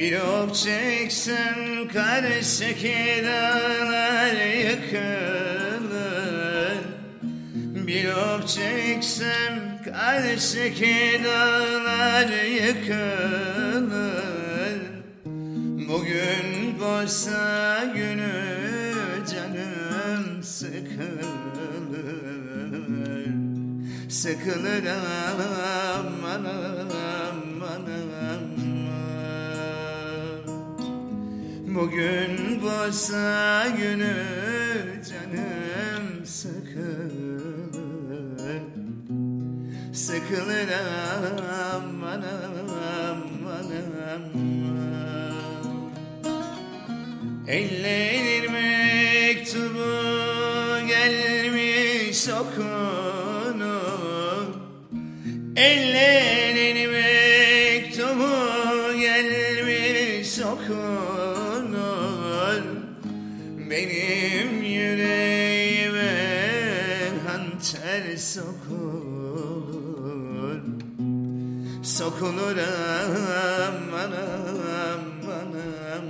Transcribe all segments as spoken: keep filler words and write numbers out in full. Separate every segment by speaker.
Speaker 1: Bir ok çeksem karşıki dağlar yıkılır. Bir ok çeksem karşıki dağlar yıkılır. Bugün boşsa günü canım sıkılır. Sıkılır aman aman aman. Bugün boşsa günü canım sıkılır. Sıkılır aman aman aman. Ellerin mektubu gelmiş okunup. Ellerin mektubu gelmiş okunur. Benim yüreğime hançer sokulur. Sokulur aman aman aman.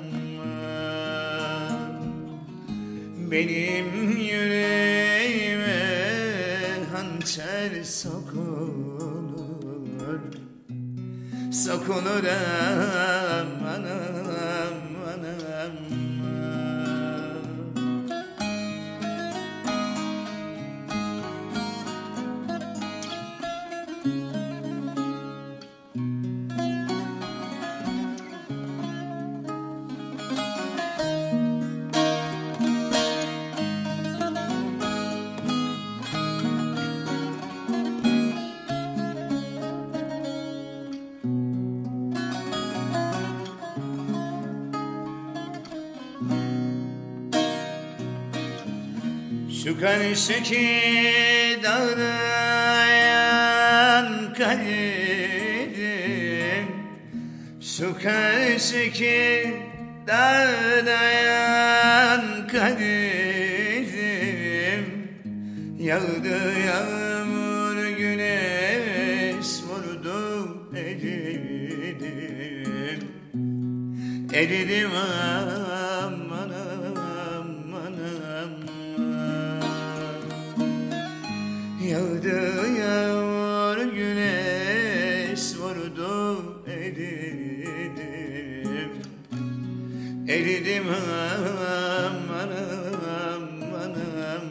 Speaker 1: Benim yüreğime hançer sokulur. Sokulur aman aman aman. Şu karşıki dağlayan kaderim, şu karşıki dağlayan kaderim. Yağdı yağmur güneş vurdu eridim. Eridim aman aman aman. Yağdı yağmur güneş vurdu eridim. Eridim aman aman aman.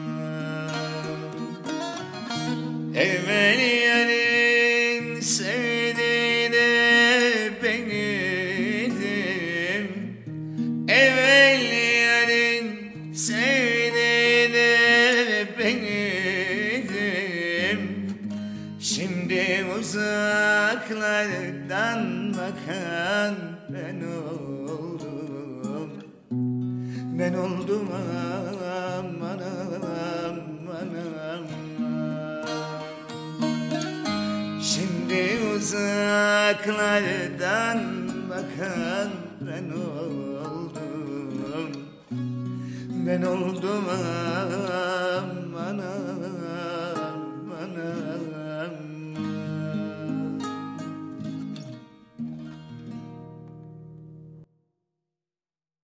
Speaker 1: Evvel yarın sevdiği de bendim. Evvel yarın sevdiği de bendim. Şimdi uzaklardan bakan ben oldum. Ben oldum aman aman aman. Şimdi uzaklardan bakan ben oldum. Ben oldum aman.